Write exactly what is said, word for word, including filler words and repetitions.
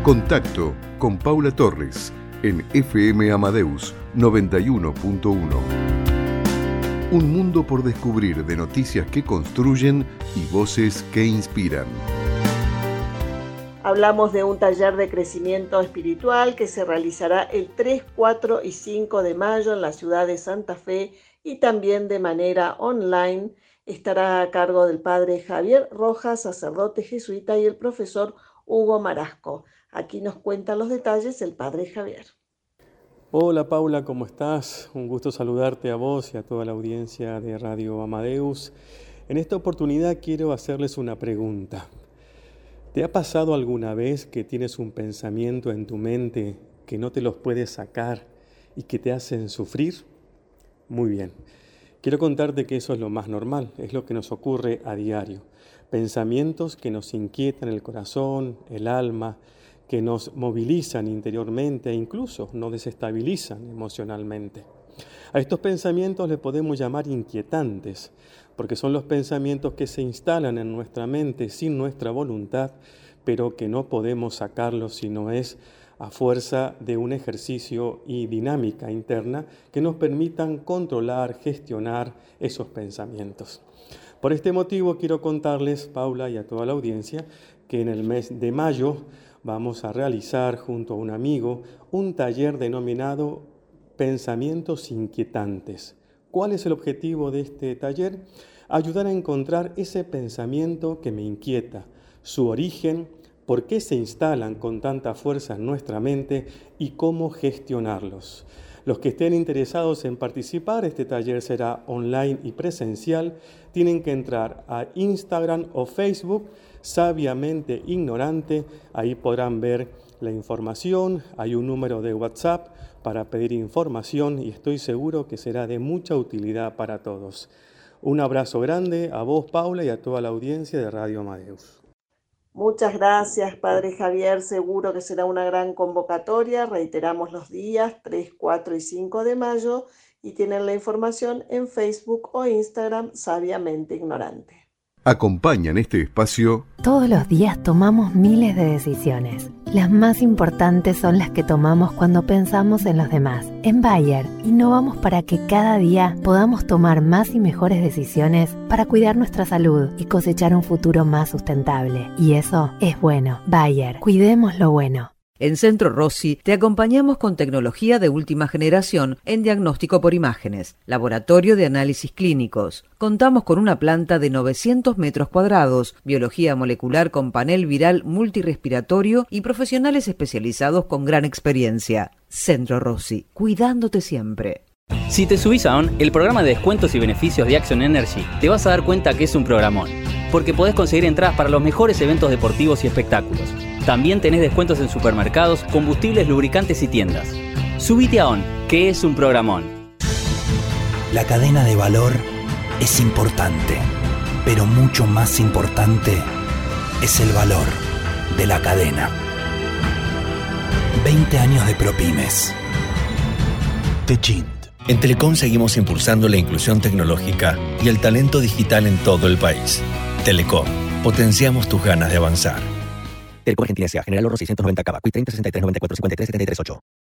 Contacto con Paula Torres en F M Amadeus noventa y uno punto uno. Un mundo por descubrir de noticias que construyen y voces que inspiran. Hablamos de un taller de crecimiento espiritual que se realizará el tres, cuatro y cinco de mayo en la ciudad de Santa Fe y también de manera online. Estará a cargo del padre Javier Rojas, sacerdote jesuita, y el profesor Hugo Marasco. Aquí nos cuentan los detalles el padre Javier. Hola Paula, ¿cómo estás? Un gusto saludarte a vos y a toda la audiencia de Radio Amadeus. En esta oportunidad quiero hacerles una pregunta. ¿Te ha pasado alguna vez que tienes un pensamiento en tu mente que no te los puedes sacar y que te hacen sufrir? Muy bien. Quiero contarte que eso es lo más normal, es lo que nos ocurre a diario. Pensamientos que nos inquietan el corazón, el alma, que nos movilizan interiormente e incluso nos desestabilizan emocionalmente. A estos pensamientos le podemos llamar inquietantes, porque son los pensamientos que se instalan en nuestra mente sin nuestra voluntad, pero que no podemos sacarlos si no es a fuerza de un ejercicio y dinámica interna que nos permitan controlar, gestionar esos pensamientos. Por este motivo quiero contarles, Paula, y a toda la audiencia, que en el mes de mayo vamos a realizar junto a un amigo un taller denominado Pensamientos Inquietantes. ¿Cuál es el objetivo de este taller? Ayudar a encontrar ese pensamiento que me inquieta, su origen, por qué se instalan con tanta fuerza en nuestra mente y cómo gestionarlos. Los que estén interesados en participar, este taller será online y presencial, tienen que entrar a Instagram o Facebook, Sabiamente Ignorante, ahí podrán ver la información, hay un número de WhatsApp para pedir información y estoy seguro que será de mucha utilidad para todos. Un abrazo grande a vos, Paula, y a toda la audiencia de Radio Amadeus. Muchas gracias, padre Javier. Seguro que será una gran convocatoria. Reiteramos los días tres, cuatro y cinco de mayo y tienen la información en Facebook o Instagram Sabiamente Ignorante. Acompañan este espacio. Todos los días tomamos miles de decisiones. Las más importantes son las que tomamos cuando pensamos en los demás. En Bayer, innovamos para que cada día podamos tomar más y mejores decisiones para cuidar nuestra salud y cosechar un futuro más sustentable. Y eso es bueno. Bayer, cuidemos lo bueno. En Centro Rossi te acompañamos con tecnología de última generación en diagnóstico por imágenes, laboratorio de análisis clínicos. Contamos con una planta de novecientos metros cuadrados, biología molecular con panel viral multirrespiratorio y profesionales especializados con gran experiencia. Centro Rossi, cuidándote siempre. Si te subís a ON, el programa de descuentos y beneficios de Action Energy, te vas a dar cuenta que es un programón, porque podés conseguir entradas para los mejores eventos deportivos y espectáculos. También tenés descuentos en supermercados, combustibles, lubricantes y tiendas. Subite a ON, que es un programón. La cadena de valor es importante, pero mucho más importante es el valor de la cadena. veinte años de ProPymes. Techint. En Telecom seguimos impulsando la inclusión tecnológica y el talento digital en todo el país. Telecom, potenciamos tus ganas de avanzar. Telecom Argentina S A, General Oro seiscientos noventa Cava, Q treinta sesenta y tres noventa y cuatro cincuenta y tres setenta y tres ocho.